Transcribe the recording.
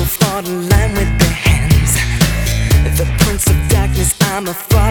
fall in line with their hands. The prince of darkness, I'm a fall.